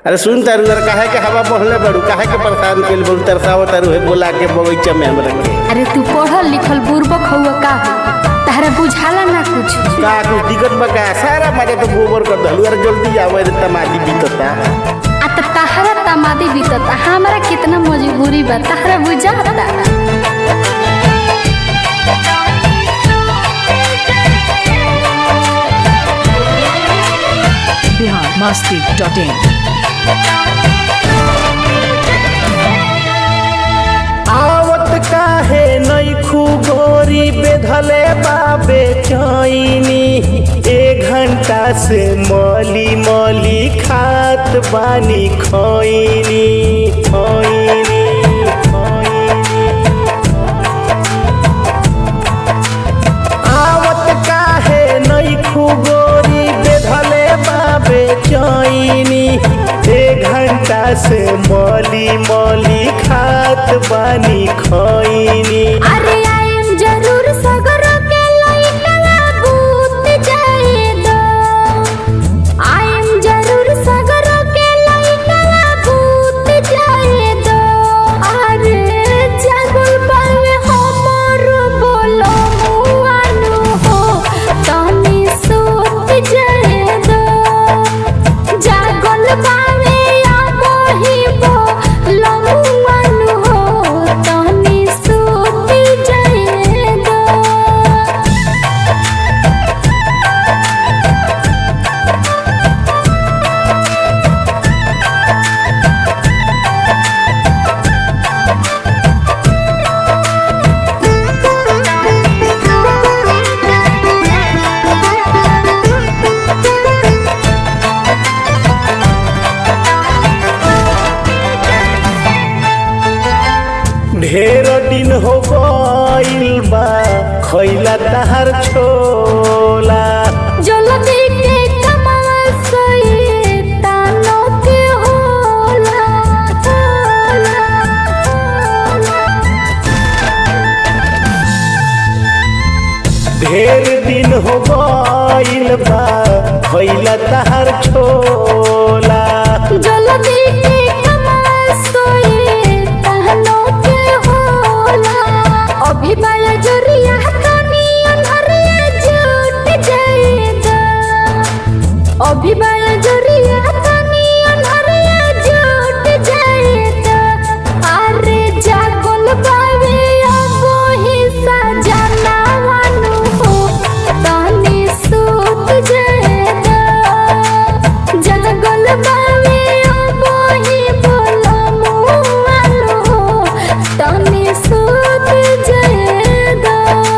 अरे सुन तारू यार, काहे के हवा बहले बड़ू, काहे के परेशान केल बड़ू, तरसाव तारू है बोला के बगीचा में हमरा के। अरे तू पढ़ल लिखल बुर्बक हउआ का तहरा बुझाला ना कुछ का कुछ दिक्कत बा का? सारा मजा तो गोबर कर दलू यार, जल्दी आवे रे तमादी बीतता। आ त तहरा तमादी बीतता, हमरा कितना मजबूरी बा तहरा बुझाता। biharmasti.in आवत काहे नइखू गोरी बेधले बाबे चैनी, 1 घंटा से मली मली खात बानी खैनी खैनी। आवत काहे नइखू गोरी बेधले बाबे चैनी, 1 घंटा से मली मली खात बानी खैनी। अरे आइम जरूर सगरो के लइका बूत जाए दो, आइम जरूर सगरो के लइका बूत जाए दो। अरे जागल बावे हमर बोलो मुआनु हो, तनी सूत जाए दो। जागल बावे आबही बोलो मुआनु हो, तनी सूत जाए दो। ढेर दिन हो गइल बा खइला तहार छोला, जल्दी के कमावा सही तानो के होला होला। ढेर दिन हो गइल बा खइला तहार छोला। जल्दी के कमावा सही तानो के होला। अभी बाया जोरिया तनी अनहरिया जुट जाएगा, अभी बाया जोरिया तनी अनहरिया जुट जाएगा। अरे जागल बावे अब ही सजना वानु हो, तनी सूत जाएगा। जागल बावे अब ही बोलो मुआनु हो, तनी सूत जाएगा।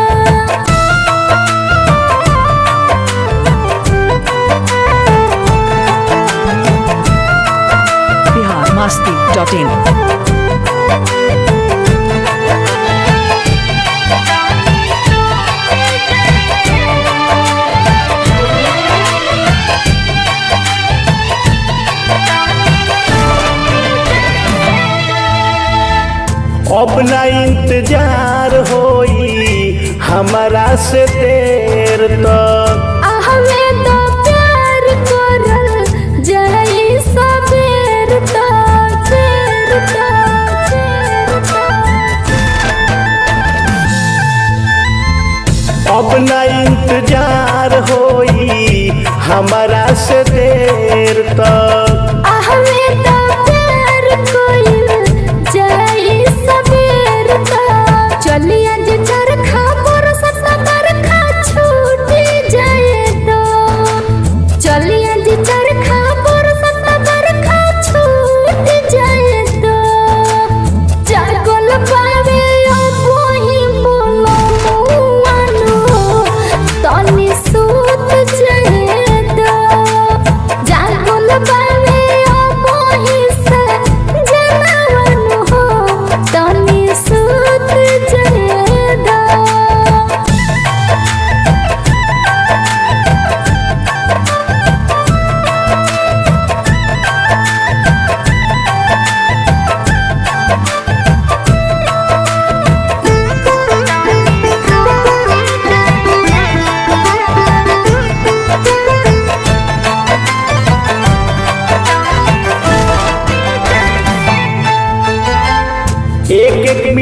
biharmasti.in अब ना इंतजार होई हमारा से देर तक, हमें तो प्यार करल जाई सबेर तक, बेर तक, बेर तक। अब ना इंतजार होई हमारा से देर तक। हमें तो प्यार करल जाई सबेर तक। चलिया जे चरखा बरसत बरखा छूट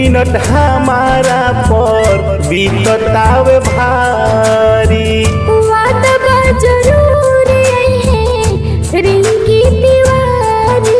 मिनट हमारा पर बीततावे भारी। वादा बा जरूरी है रिंकी तिवारी।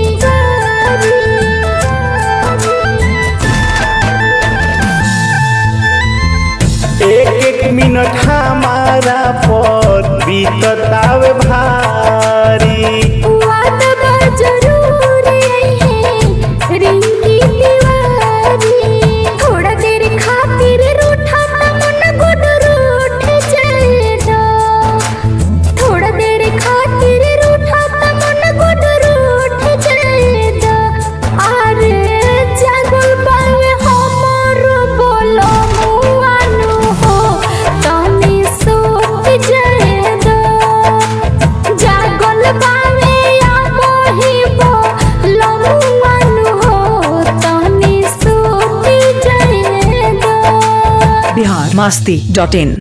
एक एक मिनट हमारा पर बीततावे भारी। वादा बा जरूरी है रिंकी तिवारी। थोड़ा देर खातिर रूठा त मन गुड रूठ जाएगा। थोड़ा देर खातिर रूठा त मन गुड रूठ जाएगा। अरे जागल पावे हमर बोलो मुआनु हो तनी सोच जाएगा। जागल पावे या मोही बोलो मुआनु हो तनी सोच जाएगा। biharmasti.in